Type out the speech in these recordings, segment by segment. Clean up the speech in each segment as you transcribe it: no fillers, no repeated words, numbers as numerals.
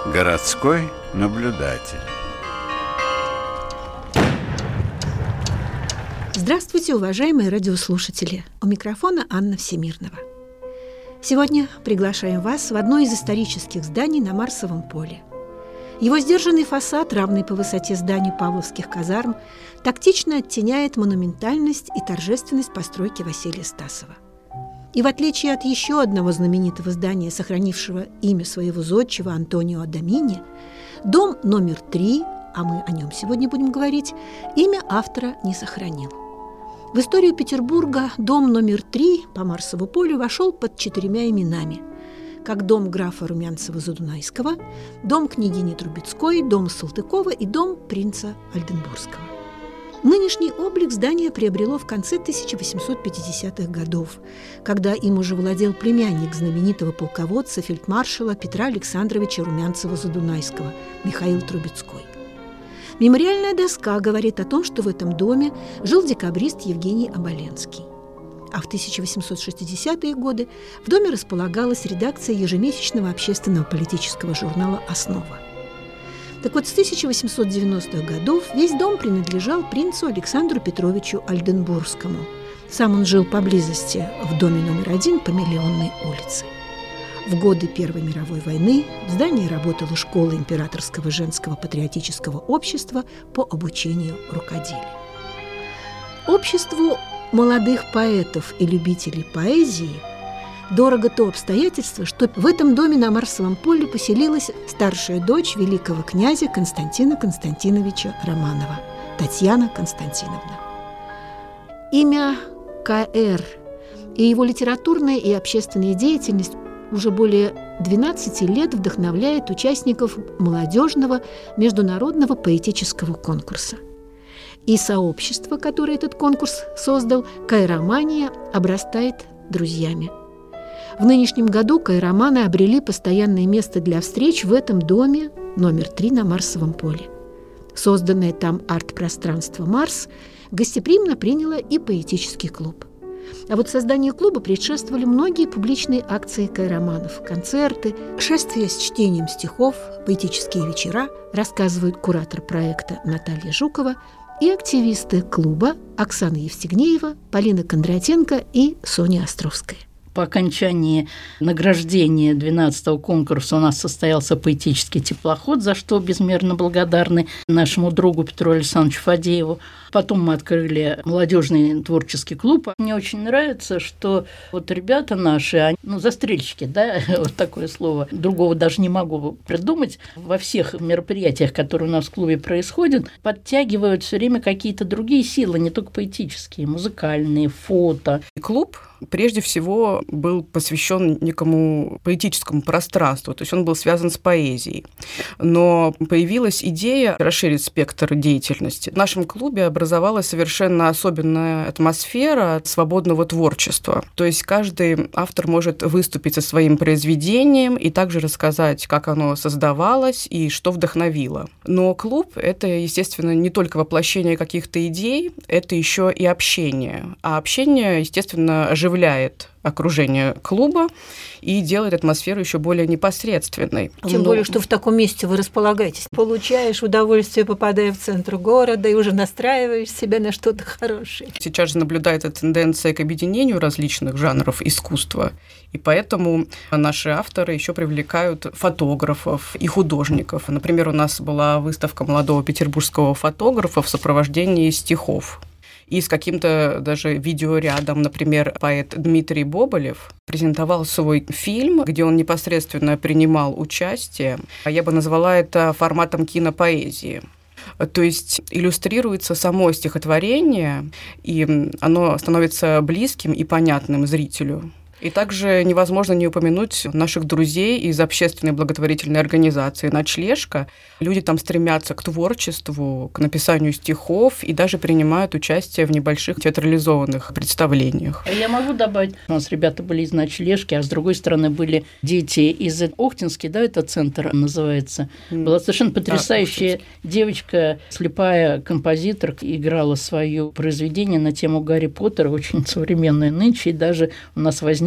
Городской наблюдатель. Здравствуйте, уважаемые радиослушатели! У микрофона Анна Всемирнова. Сегодня приглашаем вас в одно из исторических зданий на Марсовом поле. Его сдержанный фасад, равный по высоте зданию Павловских казарм, тактично оттеняет монументальность и торжественность постройки Василия Стасова. И в отличие от еще одного знаменитого здания, сохранившего имя своего зодчего Антонио Адамини, дом номер 3, а мы о нем сегодня будем говорить, имя автора не сохранил. В историю Петербурга дом номер 3 по Марсову полю вошел под 4 именами, как дом графа Румянцева-Задунайского, дом княгини Трубецкой, дом Салтыкова и дом принца Ольденбургского. Нынешний облик здания приобрело в конце 1850-х годов, когда им уже владел племянник знаменитого полководца фельдмаршала Петра Александровича Румянцева-Задунайского Михаил Трубецкой. Мемориальная доска говорит о том, что в этом доме жил декабрист Евгений Оболенский. А в 1860-е годы в доме располагалась редакция ежемесячного общественного политического журнала «Основа». Так вот, с 1890-х годов весь дом принадлежал принцу Александру Петровичу Ольденбургскому. Сам он жил поблизости в доме номер 1 по Миллионной улице. В годы Первой мировой войны в здании работала школа Императорского женского патриотического общества по обучению рукоделию. Обществу молодых поэтов и любителей поэзии дорого то обстоятельство, что в этом доме на Марсовом поле поселилась старшая дочь великого князя Константина Константиновича Романова, Татьяна Константиновна. Имя К.Р. и его литературная и общественная деятельность уже более 12 лет вдохновляет участников молодежного международного поэтического конкурса. И сообщество, которое этот конкурс создал, «Кайромания», обрастает друзьями. В нынешнем году кайроманы обрели постоянное место для встреч в этом доме номер 3 на Марсовом поле. Созданное там арт-пространство «Марс» гостеприимно приняло и поэтический клуб. А вот созданию клуба предшествовали многие публичные акции кайроманов, концерты, шествия с чтением стихов, поэтические вечера, рассказывают куратор проекта Наталья Жукова и активисты клуба Оксана Евстигнеева, Полина Кондратенко и Соня Островская. По окончании награждения 12-го конкурса у нас состоялся поэтический теплоход, за что безмерно благодарны нашему другу Петру Александровичу Фадееву. Потом мы открыли молодежный творческий клуб. Мне очень нравится, что вот ребята наши, застрельщики, да, вот такое слово, другого даже не могу придумать, во всех мероприятиях, которые у нас в клубе происходят, подтягивают все время какие-то другие силы, не только поэтические, музыкальные, фото. Клуб прежде всего был посвящен некому поэтическому пространству, то есть он был связан с поэзией. Но появилась идея расширить спектр деятельности. В нашем клубе образовалась совершенно особенная атмосфера свободного творчества. То есть каждый автор может выступить со своим произведением и также рассказать, как оно создавалось и что вдохновило. Но клуб – это, естественно, не только воплощение каких-то идей, это еще и общение. А общение, естественно, оживляет окружение клуба и делает атмосферу еще более непосредственной. Тем более, что в таком месте вы располагаетесь. Получаешь удовольствие, попадая в центр города, и уже настраиваешь себя на что-то хорошее. Сейчас же наблюдается тенденция к объединению различных жанров искусства, и поэтому наши авторы еще привлекают фотографов и художников. Например, у нас была выставка молодого петербургского фотографа в сопровождении стихов. И с каким-то даже видеорядом, например, поэт Дмитрий Боболев презентовал свой фильм, где он непосредственно принимал участие. Я бы назвала это форматом кинопоэзии. То есть иллюстрируется само стихотворение, и оно становится близким и понятным зрителю. И также невозможно не упомянуть наших друзей из общественной благотворительной организации «Ночлежка». Люди там стремятся к творчеству, к написанию стихов и даже принимают участие в небольших театрализованных представлениях. Я могу добавить, у нас ребята были из «Ночлежки», а с другой стороны были дети из Охтински, да, это центр называется. Была совершенно потрясающая девочка, слепая композиторка, играла свое произведение на тему Гарри Поттера, очень современное нынче, и даже у нас возник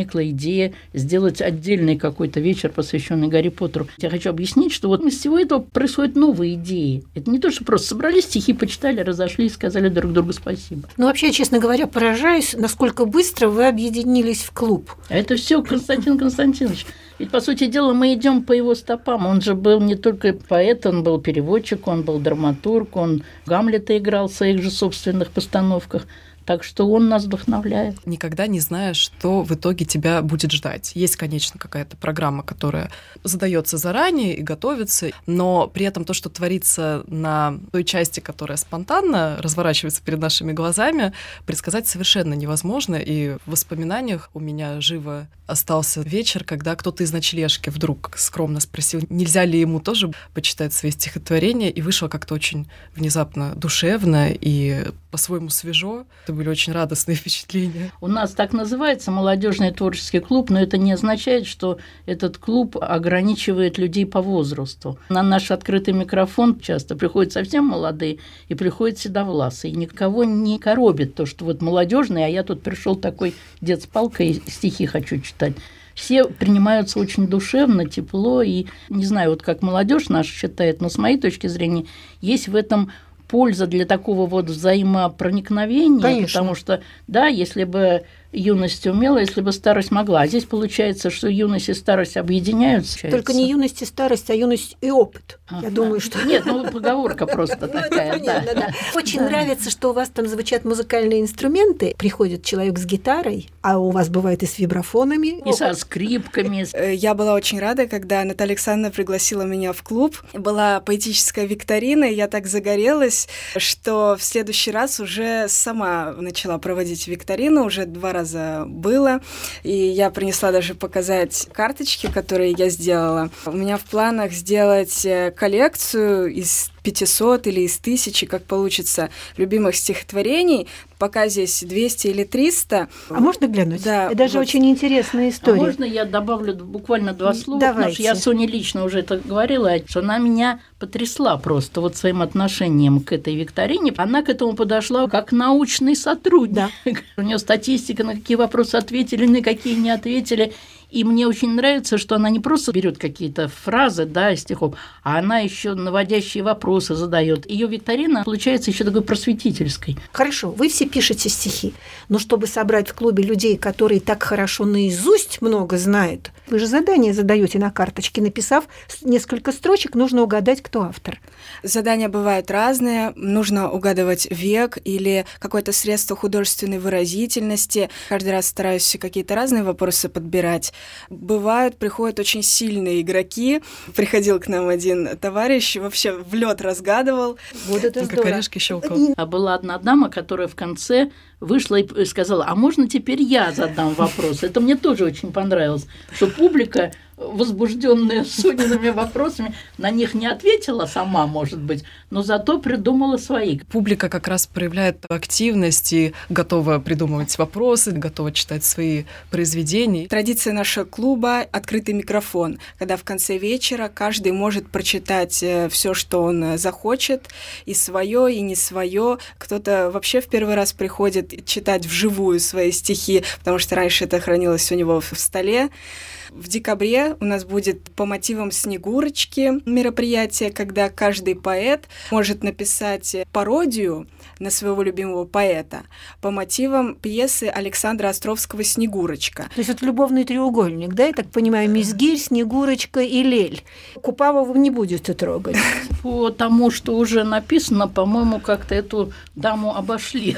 возникла идея сделать отдельный какой-то вечер, посвященный Гарри Поттеру. Я хочу объяснить, что вот из всего этого происходят новые идеи. Это не то, что просто собрались, стихи почитали, разошлись, сказали друг другу спасибо. Ну, вообще, честно говоря, поражаюсь, насколько быстро вы объединились в клуб. А это все Константин Константинович. Ведь, по сути дела, мы идем по его стопам. Он же был не только поэт, он был переводчик, он был драматург, он Гамлета играл в своих же собственных постановках. Так что он нас вдохновляет. Никогда не знаешь, что в итоге тебя будет ждать. Есть, конечно, какая-то программа, которая задается заранее и готовится, но при этом то, что творится на той части, которая спонтанно разворачивается перед нашими глазами, предсказать совершенно невозможно. И в воспоминаниях у меня живо остался вечер, когда кто-то из ночлежки вдруг скромно спросил, нельзя ли ему тоже почитать свои стихотворения, и вышло как-то очень внезапно душевно и по-своему свежо. Это были очень радостные впечатления. У нас так называется молодежный творческий клуб, но это не означает, что этот клуб ограничивает людей по возрасту. На наш открытый микрофон часто приходят совсем молодые и приходят седовласые. И никого не коробит то, что вот молодежный, а я тут пришел такой дед с палкой и стихи хочу читать. Все принимаются очень душевно, тепло, и не знаю, вот как молодежь наша считает, но с моей точки зрения есть в этом польза для такого вот взаимопроникновения, Конечно. Потому что, да, если бы юность умела, если бы старость могла. А здесь получается, что юность и старость объединяются. Только не юность и старость, а юность и опыт. Я думаю, что... Нет, поговорка просто такая. Да. Очень нравится, что у вас там звучат музыкальные инструменты. Приходит человек с гитарой, а у вас бывает и с вибрафонами. И со скрипками. Я была очень рада, когда Наталья Александровна пригласила меня в клуб. Была поэтическая викторина, и я так загорелась, что в следующий раз уже сама начала проводить викторину, уже 2 раза было, и я принесла даже показать карточки, которые я сделала. У меня в планах сделать коллекцию из 500 или из 1000, как получится, любимых стихотворений. Пока здесь 200 или 300. А можно глянуть? Да. Это даже очень интересная история. А можно я добавлю буквально 2 слова? Давайте. Потому что я Соне лично уже это говорила, что она меня потрясла просто вот своим отношением к этой викторине. Она к этому подошла как научный сотрудник. Да. У нее статистика, на какие вопросы ответили, на какие не ответили. И мне очень нравится, что она не просто берет какие-то фразы, да, из стихов, а она еще наводящие вопросы задает. Ее викторина получается еще такой просветительской. Хорошо, вы все пишете стихи, но чтобы собрать в клубе людей, которые так хорошо наизусть много знают, вы же задание задаете на карточке, написав несколько строчек, нужно угадать, кто автор. Задания бывают разные. Нужно угадывать век или какое-то средство художественной выразительности. Каждый раз стараюсь какие-то разные вопросы подбирать. Бывают, приходят очень сильные игроки. Приходил к нам один товарищ, вообще в лед разгадывал. Вот это Как здорово. орешки щелкал. А была одна дама, которая в конце вышла и сказала, а можно теперь я задам вопрос? Это мне тоже очень понравилось, что публика, возбужденная Сониными вопросами, на них не ответила сама, может быть, но зато придумала свои. Публика как раз проявляет активность и готова придумывать вопросы, готова читать свои произведения. Традиция нашего клуба — открытый микрофон, когда в конце вечера каждый может прочитать все, что он захочет, и свое, и не свое. Кто-то вообще в первый раз приходит читать вживую свои стихи, потому что раньше это хранилось у него в столе. В декабре у нас будет по мотивам «Снегурочки» мероприятие, когда каждый поэт может написать пародию на своего любимого поэта по мотивам пьесы Александра Островского «Снегурочка». То есть вот любовный треугольник, да, я так понимаю, Мизгирь, Снегурочка и Лель. Купаву вы не будете трогать. По тому, что уже написано, по-моему, как-то эту даму обошли.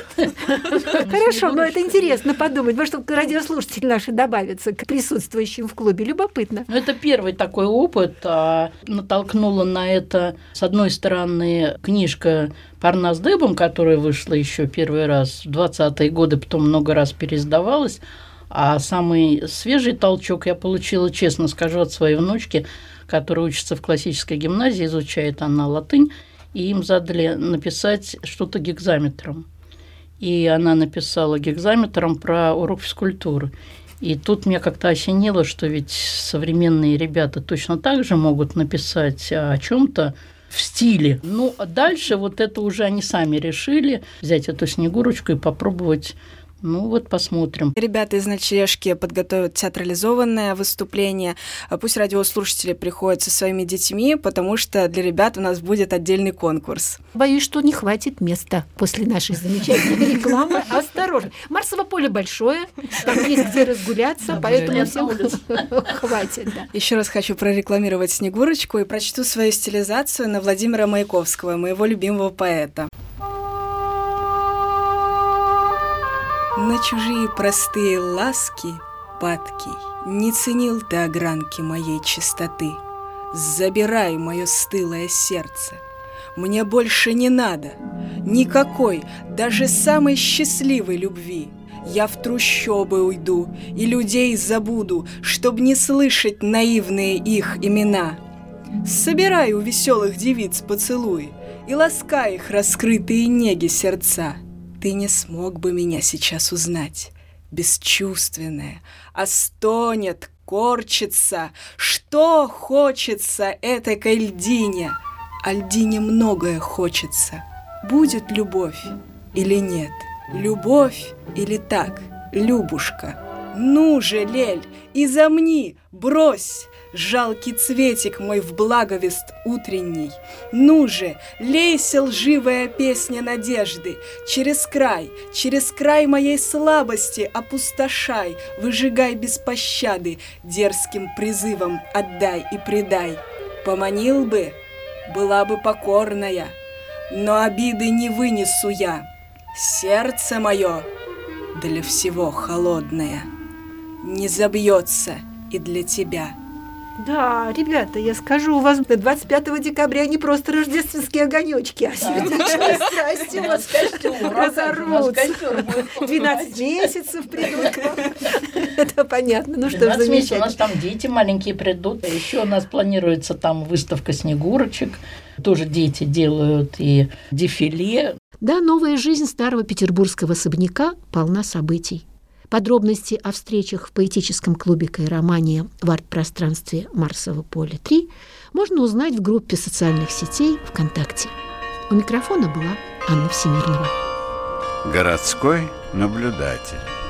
Хорошо, но это интересно подумать, может, радиослушатели наши добавятся к присутствующим в клубе. Любопытно. Ну, это первый такой опыт. Натолкнула на это, с одной стороны, книжка «Парнас дыбом», которая вышла еще первый раз в 20-е годы, потом много раз переиздавалась. А самый свежий толчок я получила, честно скажу, от своей внучки, которая учится в классической гимназии, изучает она латынь, и им задали написать что-то гекзаметром. И она написала гекзаметром про урок физкультуры. И тут меня как-то осенило, что ведь современные ребята точно так же могут написать о чем-то в стиле. Ну, а дальше вот это уже они сами решили взять эту Снегурочку и попробовать Ну вот посмотрим. Ребята из «Ночлежки» подготовят театрализованное выступление. Пусть радиослушатели приходят со своими детьми, потому что для ребят у нас будет отдельный конкурс. Боюсь, что не хватит места после нашей замечательной рекламы. Осторожно. Марсово поле большое, там есть где разгуляться, поэтому всем хватит. Да. Еще раз хочу прорекламировать «Снегурочку» и прочту свою стилизацию на Владимира Маяковского, моего любимого поэта. На чужие простые ласки, падки, не ценил ты огранки моей чистоты. Забирай мое стылое сердце. Мне больше не надо никакой, даже самой счастливой любви. Я в трущобы уйду и людей забуду, чтоб не слышать наивные их имена. Собирай у веселых девиц поцелуй и ласкай их раскрытые неги сердца. Ты не смог бы меня сейчас узнать, бесчувственная, а стонет, корчится, что хочется этакой льдине, а льдине многое хочется. Будет любовь или нет, любовь или так, Любушка? Ну же, Лель, изомни, брось жалкий цветик мой в благовест утренний. Ну же, лейся лживая песня надежды, через край моей слабости опустошай, выжигай без пощады, дерзким призывом отдай и предай. Поманил бы, была бы покорная, но обиды не вынесу я. Сердце мое для всего холодное не забьется и для тебя. Да, ребята, я скажу, у вас 25 декабря не просто рождественские огонечки, а сегодня страсти у вас разорвутся. 12 месяцев придут к вам. Это понятно. Ну что ж, замечательно. У нас там дети маленькие придут. Еще у нас планируется там выставка снегурочек. Тоже дети делают и дефиле. Да, новая жизнь старого петербургского особняка полна событий. Подробности о встречах в поэтическом клубе «Кайромания» в арт-пространстве Марсово поле 3 можно узнать в группе социальных сетей ВКонтакте. У микрофона была Анна Всемирнова. Городской наблюдатель.